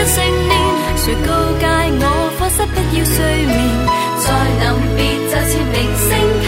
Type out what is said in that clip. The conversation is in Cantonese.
成年，谁告诫我課室不要睡眠？在臨別就似明星。